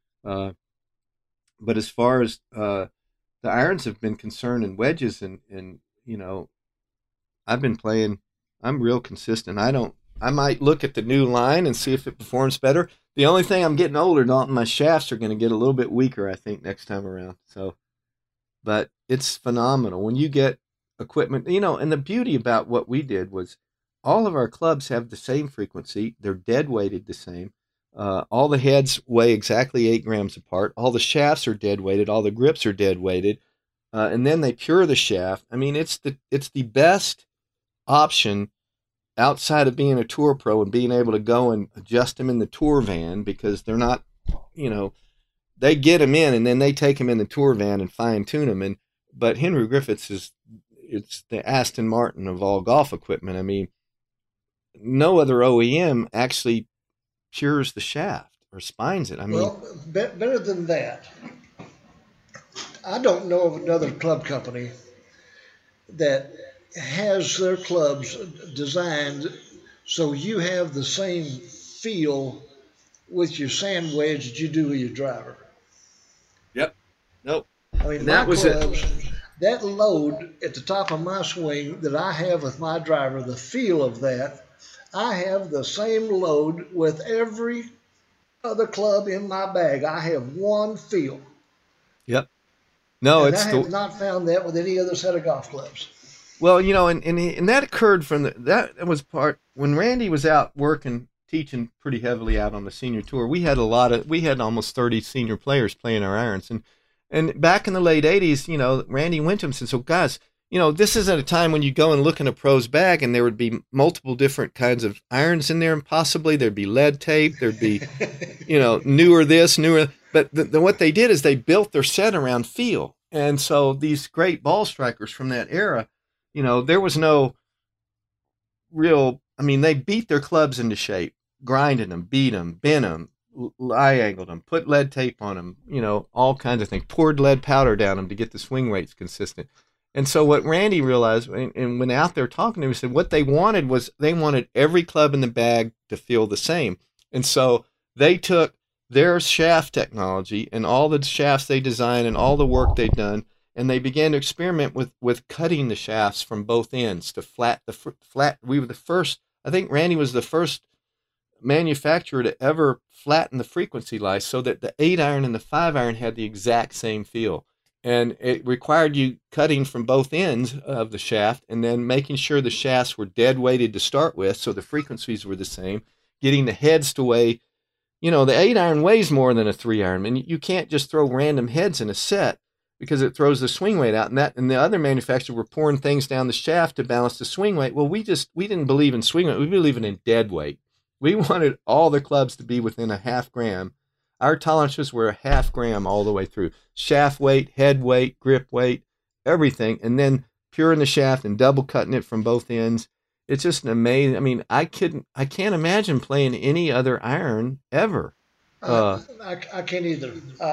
but as far as the irons have been concerned and wedges and I've been playing, I'm real consistent. I might look at the new line and see if it performs better. The only thing, I'm getting older, Dalton, my shafts are going to get a little bit weaker, I think, next time around. So, but it's phenomenal when you get equipment, and the beauty about what we did was all of our clubs have the same frequency. They're dead weighted the same. All the heads weigh exactly 8 grams apart. All the shafts are dead weighted. All the grips are dead weighted. And then they cure the shaft. I mean, it's the best option outside of being a tour pro and being able to go and adjust them in the tour van, because they're not, they get them in and then they take them in the tour van and fine tune them. But Henry Griffiths it's the Aston Martin of all golf equipment. I mean, no other OEM actually cures the shaft or spines it. I mean, Well, better than that. I don't know of another club company that has their clubs designed so you have the same feel with your sand wedge that you do with your driver. Yep. Nope. I mean, And that was clubs, that load at the top of my swing that I have with my driver, the feel of that, I have the same load with every other club in my bag. I have one feel. Yep. No, and I have not found that with any other set of golf clubs. Well, and that occurred from that was part when Randy was out working, teaching pretty heavily out on the senior tour. We had almost 30 senior players playing our irons, and back in the late '80s, Randy went to him and said, "So guys, this isn't a time when you go and look in a pro's bag and there would be multiple different kinds of irons in there, and possibly there'd be lead tape, there'd be, newer this, newer." But what they did is they built their set around feel, and so these great ball strikers from that era. There was no real, they beat their clubs into shape, grinded them, beat them, bent them, eye angled them, put lead tape on them, all kinds of things, poured lead powder down them to get the swing weights consistent. And so what Randy realized, and when out there talking to him, he said what they wanted was every club in the bag to feel the same. And so they took their shaft technology and all the shafts they designed and all the work they'd done, and they began to experiment with cutting the shafts from both ends to flat. We were the first. I think Randy was the first manufacturer to ever flatten the frequency lice so that the 8-iron and the 5-iron had the exact same feel. And it required you cutting from both ends of the shaft and then making sure the shafts were dead weighted to start with, so the frequencies were the same. Getting the heads to weigh. The 8-iron weighs more than a 3-iron, and you can't just throw random heads in a set, because it throws the swing weight out, and the other manufacturers were pouring things down the shaft to balance the swing weight. Well, we didn't believe in swing weight. We believe in dead weight. We wanted all the clubs to be within a half gram. Our tolerances were a half gram all the way through. Shaft weight, head weight, grip weight, everything, and then puring the shaft and double cutting it from both ends. It's just an amazing. I can't imagine playing any other iron ever. I can't either.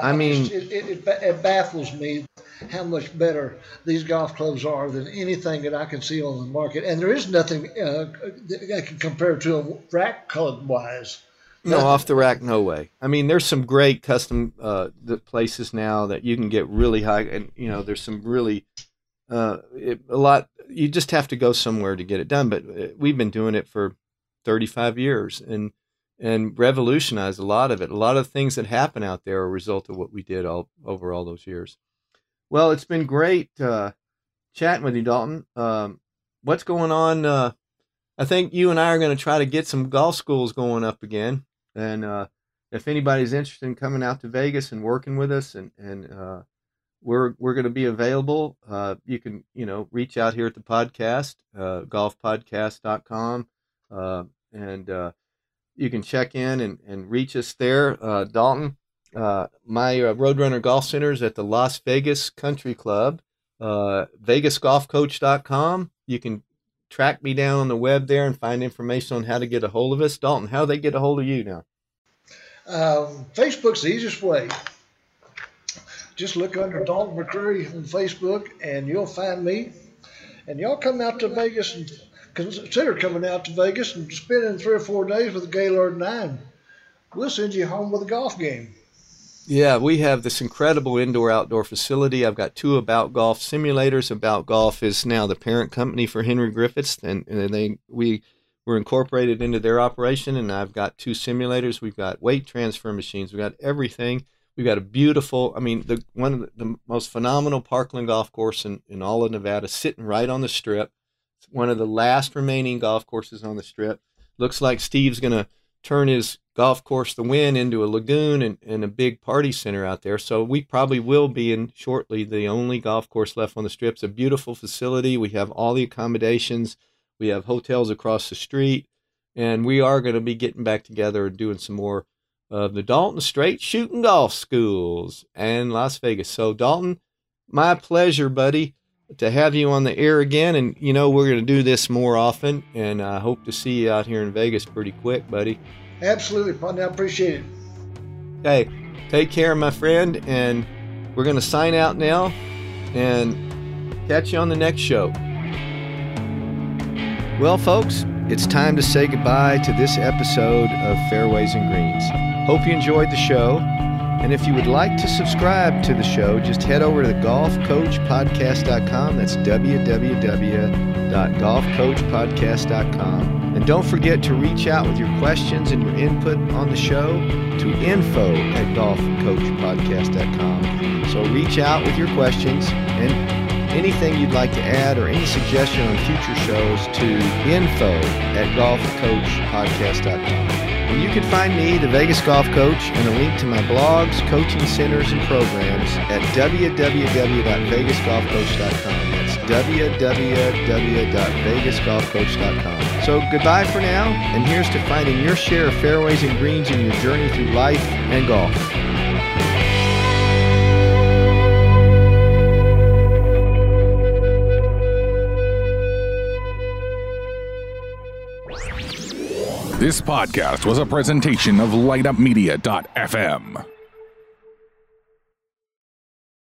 It baffles me how much better these golf clubs are than anything that I can see on the market, and there is nothing that I can compare to them rack club wise. No, off the rack, no way. There's some great custom places now that you can get really high, and there's some really a lot. You just have to go somewhere to get it done. But we've been doing it for 35 years, and revolutionized a lot of it. A lot of things that happen out there are a result of what we did over all those years. Well, it's been great chatting with you, Dalton. What's going on I think you and I are going to try to get some golf schools going up again. And if anybody's interested in coming out to Vegas and working with us, and we're going to be available, you can, reach out here at the podcast, golfpodcast.com, and you can check in and reach us there. Dalton, my Roadrunner Golf Center is at the Las Vegas Country Club, vegasgolfcoach.com. You can track me down on the web there and find information on how to get a hold of us. Dalton, how do they get a hold of you now? Facebook's the easiest way. Just look under Dalton McCreary on Facebook and you'll find me. And y'all come out to Vegas and consider coming out to Vegas and spending 3 or 4 days with the Gaylord 9. We'll send you home with a golf game. Yeah, we have this incredible indoor-outdoor facility. I've got 2 About Golf simulators. About Golf is now the parent company for Henry Griffiths, and we were incorporated into their operation, and I've got 2 simulators. We've got weight transfer machines. We've got everything. We've got a beautiful, one of the most phenomenal Parkland golf course in all of Nevada, sitting right on the Strip. It's one of the last remaining golf courses on the Strip. Looks like Steve's going to turn his golf course, the Wynn, into a lagoon and a big party center out there. So we probably will be shortly the only golf course left on the Strip. It's a beautiful facility. We have all the accommodations. We have hotels across the street, and we are going to be getting back together and doing some more of the Dalton Straight Shooting Golf Schools and Las Vegas. So Dalton, my pleasure, buddy, to have you on the air again. And, we're going to do this more often, and I hope to see you out here in Vegas pretty quick, buddy. Absolutely, partner. I appreciate it. Hey, take care, my friend, and we're going to sign out now and catch you on the next show. Well, folks, it's time to say goodbye to this episode of Fairways and Greens. Hope you enjoyed the show. And if you would like to subscribe to the show, just head over to the golfcoachpodcast.com. That's www.golfcoachpodcast.com. And don't forget to reach out with your questions and your input on the show to info@golfcoachpodcast.com. So reach out with your questions and anything you'd like to add or any suggestion on future shows to info@golfcoachpodcast.com. And you can find me, the Vegas Golf Coach, and a link to my blogs, coaching centers, and programs at www.vegasgolfcoach.com. That's www.vegasgolfcoach.com. So goodbye for now, and here's to finding your share of fairways and greens in your journey through life and golf. This podcast was a presentation of lightupmedia.fm.